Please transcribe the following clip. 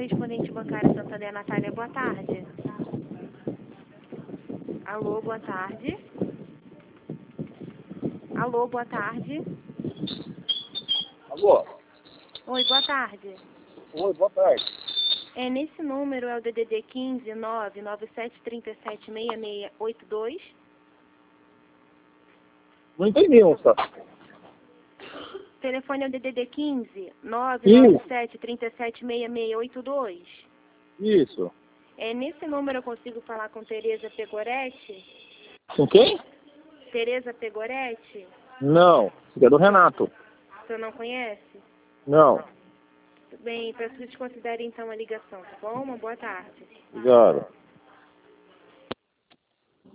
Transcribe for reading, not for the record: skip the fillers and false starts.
correspondente bancária Santander, Natália, boa tarde. Alô, boa tarde. Alô, boa tarde. Alô? Oi, boa tarde. Oi, boa tarde. Nesse número é o DDD 15 99737 6682. Não entendi, moça. O telefone é o DDD 15 99737 6682. Isso. Nesse número eu consigo falar com Tereza Pegoretti? Com quem? Tereza Pegoretti? Não. Isso aqui é do Renato. O senhor não conhece? Não. Tudo bem, peço que desconsidere então a ligação, tá bom? Uma boa tarde. Obrigado.